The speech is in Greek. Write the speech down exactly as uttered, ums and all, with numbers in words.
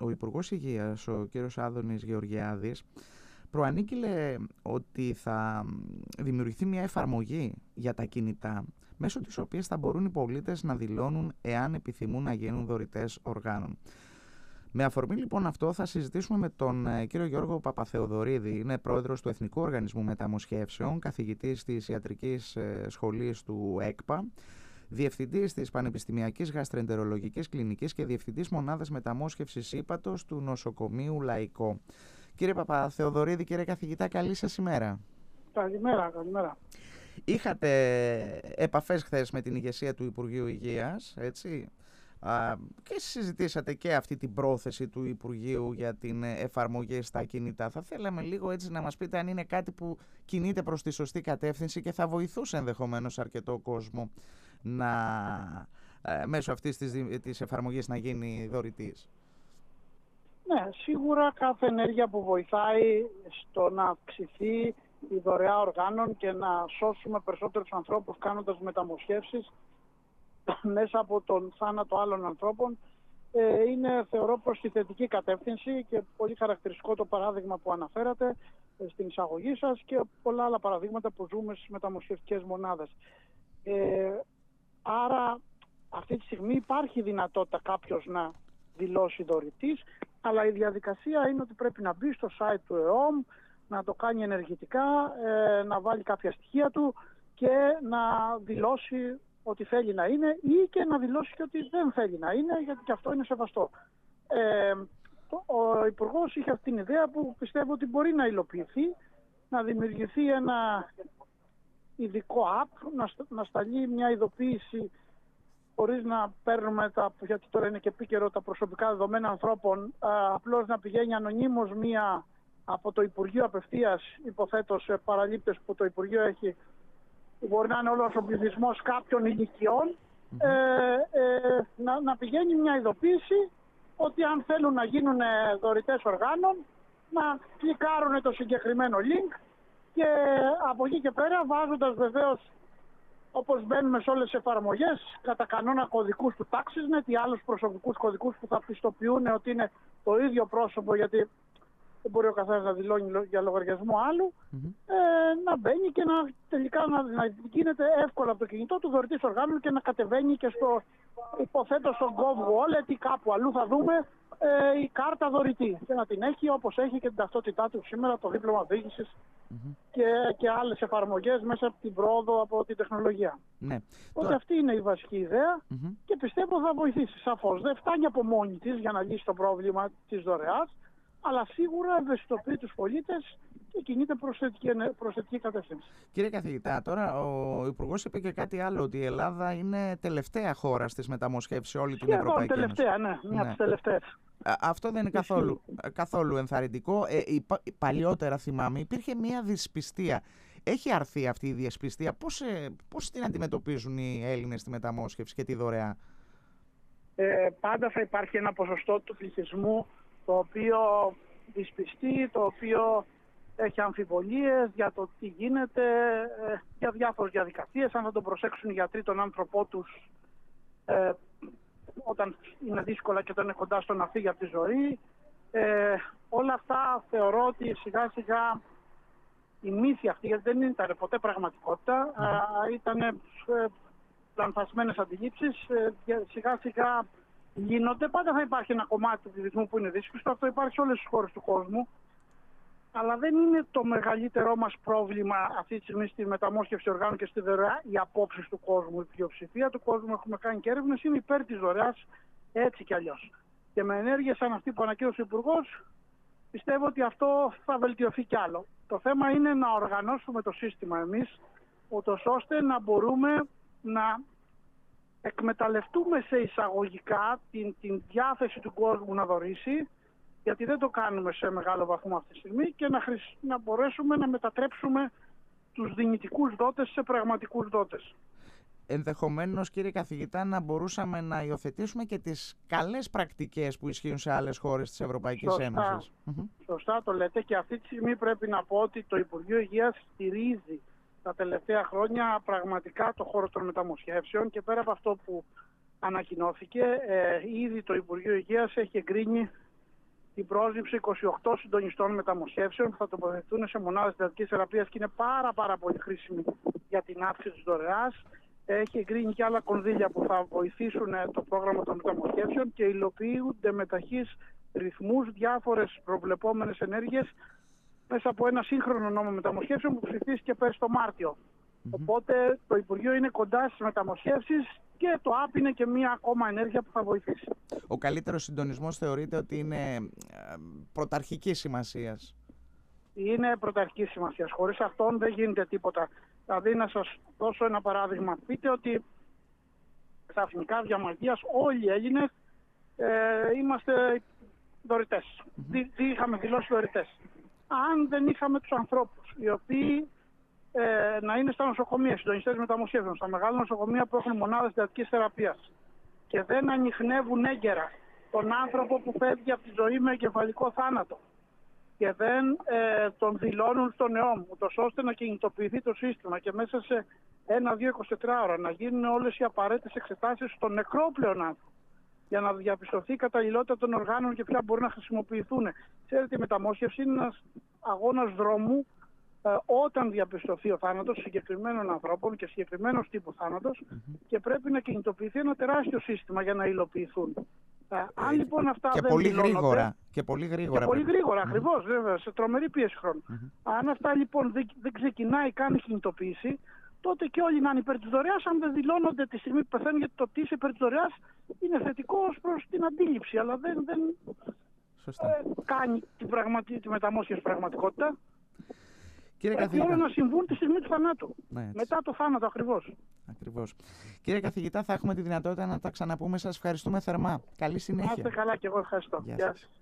ο Υπουργός Υγείας, ο κύριος Άδωνης Γεωργιάδης, προανήγγειλε ότι θα δημιουργηθεί μια εφαρμογή για τα κινητά, μέσω της οποίας θα μπορούν οι πολίτες να δηλώνουν εάν επιθυμούν να γίνουν δωρητές οργάνων. Με αφορμή λοιπόν αυτό θα συζητήσουμε με τον κύριο Γιώργο Παπαθεοδωρίδη, είναι πρόεδρος του Εθνικού Οργανισμού Μεταμοσχεύσεων, καθηγητής της Ιατρικής Σχολής του ΕΚΠΑ, διευθυντής της Πανεπιστημιακής Γαστρεντερολογικής Κλινικής και διευθυντής Μονάδας Μεταμόσχευσης ύπατος του Νοσοκομείου Λαϊκό. Κύριε Παπαθεοδωρίδη, κύριε καθηγητά, καλή σας ημέρα. Καλημέρα, καλημέρα. Είχατε επαφές χθες με την ηγεσία του Υπουργείου Υγείας, έτσι, και συζητήσατε και αυτή την πρόθεση του Υπουργείου για την εφαρμογή στα κινητά. Θα θέλαμε λίγο έτσι να μας πείτε αν είναι κάτι που κινείται προς τη σωστή κατεύθυνση και θα βοηθούσε ενδεχομένως αρκετό κόσμο να, μέσω αυτής της, της εφαρμογής να γίνει δωρητής. Ναι, σίγουρα κάθε ενέργεια που βοηθάει στο να αυξηθεί η δωρεά οργάνων και να σώσουμε περισσότερους ανθρώπους κάνοντας μεταμοσχεύσεις μέσα από τον θάνατο άλλων ανθρώπων, ε, είναι θεωρώ προς τη θετική κατεύθυνση και πολύ χαρακτηριστικό το παράδειγμα που αναφέρατε ε, στην εισαγωγή σας και πολλά άλλα παραδείγματα που ζούμε στις μεταμοσχευτικές μονάδες. Ε, άρα αυτή τη στιγμή υπάρχει δυνατότητα κάποιος να δηλώσει δωρητής, αλλά η διαδικασία είναι ότι πρέπει να μπει στο site του ΕΟΜ, να το κάνει ενεργητικά, ε, να βάλει κάποια στοιχεία του και να δηλώσει ότι θέλει να είναι ή και να δηλώσει και ότι δεν θέλει να είναι, γιατί και αυτό είναι σεβαστό. Ε, ο Υπουργός είχε αυτή την ιδέα που πιστεύω ότι μπορεί να υλοποιηθεί, να δημιουργηθεί ένα ειδικό app, να, να σταλεί μια ειδοποίηση χωρίς να παίρνουμε, τα, γιατί τώρα είναι και επίκαιρο, τα προσωπικά δεδομένα ανθρώπων, α, απλώς να πηγαίνει ανωνύμως μία από το Υπουργείο απευθείας, υποθέτω σε παραλήπτες που το Υπουργείο έχει, μπορεί να είναι όλος ο πληθυσμός κάποιων ηλικιών, mm-hmm. ε, ε, να, να πηγαίνει μια ειδοποίηση ότι αν θέλουν να γίνουν δωρητές οργάνων, να κλικάρουν το συγκεκριμένο link και από εκεί και πέρα, βάζοντας βεβαίως, όπως μπαίνουμε σε όλες τις εφαρμογές, κατά κανόνα κωδικούς του TaxisNet ή άλλους προσωπικούς κωδικούς που θα πιστοποιούν ότι είναι το ίδιο πρόσωπο, γιατί δεν μπορεί ο καθένας να δηλώνει για λογαριασμό άλλου, mm-hmm. ε, να μπαίνει και να τελικά να, να γίνεται εύκολα από το κινητό του δωρητής οργάνων και να κατεβαίνει και στο, υποθέτω, στο GovWallet ή κάπου αλλού θα δούμε ε, η κάρτα δωρητή και να την έχει όπως έχει και την ταυτότητά του σήμερα, το δίπλωμα οδήγησης mm-hmm. και, και άλλες εφαρμογές μέσα από την πρόοδο από την τεχνολογία. Ναι. Οπότε Τώρα... αυτή είναι η βασική ιδέα mm-hmm. και πιστεύω θα βοηθήσει σαφώς. Δεν φτάνει από μόνη της για να λύσει το πρόβλημα της δωρεάς, αλλά σίγουρα ευαισθητοποιεί τους πολίτες και κινείται προς θετική, προς θετική κατεύθυνση. Κύριε καθηγητά, τώρα ο Υπουργός είπε και κάτι άλλο, ότι η Ελλάδα είναι τελευταία χώρα στις μεταμοσχεύσεις σε όλη την και Ευρωπαϊκή Ένωση. τελευταία, ναι, μια από τις τελευταίες. Αυτό δεν είναι καθόλου, καθόλου ενθαρρυντικό. Ε, παλιότερα θυμάμαι υπήρχε μια δυσπιστία. Έχει αρθεί αυτή η δυσπιστία? Πώς, ε, πώς την αντιμετωπίζουν οι Έλληνες στη μεταμόσχευση και τη δωρεά? Ε, πάντα θα υπάρχει ένα ποσοστό του πληθυσμού το οποίο δυσπιστεί, το οποίο έχει αμφιβολίες για το τι γίνεται, ε, για διάφορες διαδικασίες, αν θα τον προσέξουν οι γιατροί τον άνθρωπό τους ε, όταν είναι δύσκολα και όταν είναι κοντά στο να φύγει από τη ζωή. Ε, όλα αυτά θεωρώ ότι σιγά σιγά η μύθη αυτή, γιατί δεν ήταν ποτέ πραγματικότητα, ε, ήταν ε, λανθασμένες αντιλήψεις, ε, σιγά σιγά γίνονται. Πάντα θα υπάρχει ένα κομμάτι του πληθυσμού που είναι δύσκολο. Αυτό υπάρχει σε όλες τις χώρες του κόσμου. Αλλά δεν είναι το μεγαλύτερό μας πρόβλημα αυτή τη στιγμή στη μεταμόσχευση οργάνων και στη δωρεά οι απόψεις του κόσμου. Η πλειοψηφία του κόσμου, έχουμε κάνει και έρευνες, είναι υπέρ της δωρεάς έτσι κι αλλιώς. Και με ενέργειες σαν αυτή που ανακοίνωσε ο Υπουργός, πιστεύω ότι αυτό θα βελτιωθεί κι άλλο. Το θέμα είναι να οργανώσουμε το σύστημα εμείς, ούτως ώστε να μπορούμε να εκμεταλλευτούμε σε εισαγωγικά την, την διάθεση του κόσμου να δωρήσει, γιατί δεν το κάνουμε σε μεγάλο βαθμό αυτή τη στιγμή, και να, χρησ... να μπορέσουμε να μετατρέψουμε τους δυνητικούς δότες σε πραγματικούς δότες. Ενδεχομένως, κύριε καθηγητά, να μπορούσαμε να υιοθετήσουμε και τις καλές πρακτικές που ισχύουν σε άλλες χώρες της Ευρωπαϊκής Σωστά. Ένωσης. Σωστά το λέτε, και αυτή τη στιγμή πρέπει να πω ότι το Υπουργείο Υγείας στηρίζει τα τελευταία χρόνια πραγματικά το χώρο των μεταμοσχεύσεων, και πέρα από αυτό που ανακοινώθηκε, ε, ήδη το Υπουργείο Υγείας έχει εγκρίνει την πρόσληψη είκοσι οκτώ συντονιστών μεταμοσχεύσεων που θα τοποθετηθούν σε μονάδες εντατικής θεραπείας και είναι πάρα, πάρα πολύ χρήσιμη για την αύξηση της δωρεάς. Έχει εγκρίνει και άλλα κονδύλια που θα βοηθήσουν το πρόγραμμα των μεταμοσχεύσεων και υλοποιούνται με ταχύς ρυθμούς διάφορες προβλεπόμενες ενέργειες μέσα από ένα σύγχρονο νόμο μεταμοσχεύσεων που ψηφίστηκε πέρσι το Μάρτιο. Mm-hmm. Οπότε το Υπουργείο είναι κοντά στις μεταμοσχεύσεις και το ΑΠ είναι και μία ακόμα ενέργεια που θα βοηθήσει. Ο καλύτερος συντονισμός θεωρείται ότι είναι πρωταρχικής σημασίας. Είναι πρωταρχικής σημασίας. Χωρίς αυτόν δεν γίνεται τίποτα. Δηλαδή να σας δώσω ένα παράδειγμα. Πείτε ότι ξαφνικά διαμαγείας όλοι οι Έλληνες ε, είμαστε δωρητές. Mm-hmm. Τι, τι είχαμε δηλώσει δωρητές. Αν δεν είχαμε τους ανθρώπους οι οποίοι ε, να είναι στα νοσοκομεία, συντονιστές μεταμοσχεύσεων, στα μεγάλα νοσοκομεία που έχουν μονάδες εντατικής θεραπείας και δεν ανιχνεύουν έγκαιρα τον άνθρωπο που φεύγει από τη ζωή με εγκεφαλικό θάνατο και δεν ε, τον δηλώνουν στον ΕΟΜ, ούτως ώστε να κινητοποιηθεί το σύστημα και μέσα σε ένα, δύο, είκοσι τέσσερις ώρα να γίνουν όλες οι απαραίτητες εξετάσεις στον νεκρό πλέον άνθρωπο για να διαπιστωθεί η καταλληλότητα των οργάνων και ποια μπορεί να χρησιμοποιηθούν. Ξέρετε, η μεταμόσχευση είναι ένας αγώνας δρόμου ε, όταν διαπιστωθεί ο θάνατος συγκεκριμένων ανθρώπων και συγκεκριμένος τύπου θάνατος mm-hmm. και πρέπει να κινητοποιηθεί ένα τεράστιο σύστημα για να υλοποιηθούν. Ε, αν λοιπόν αυτά και, δεν πολύ δηλώνονται, γρήγορα, και πολύ γρήγορα. Και πολύ γρήγορα, mm-hmm. ακριβώς, βέβαια, σε τρομερή πίεση χρόνου. Mm-hmm. Αν αυτά λοιπόν δεν, δεν ξεκινάει καν η κινητοποίηση, τότε και όλοι να είναι υπέρ της δωρεάς, αν δεν δηλώνονται τη στιγμή που πεθαίνουν, γιατί το τι είσαι υπέρ της δωρεάς είναι θετικό ως προς την αντίληψη, αλλά δεν, δεν ε, κάνει την πραγματι... τη μεταμόσχευση πραγματικότητα. Κύριε Πρέπει καθηγητά, όλα να συμβούν τη στιγμή του θανάτου. Ναι, μετά το θάνατο ακριβώς. Ακριβώς. Κύριε καθηγητά, θα έχουμε τη δυνατότητα να τα ξαναπούμε. Σας ευχαριστούμε θερμά. Καλή συνέχεια. Να είστε καλά και εγώ ευχαριστώ. Γεια σας.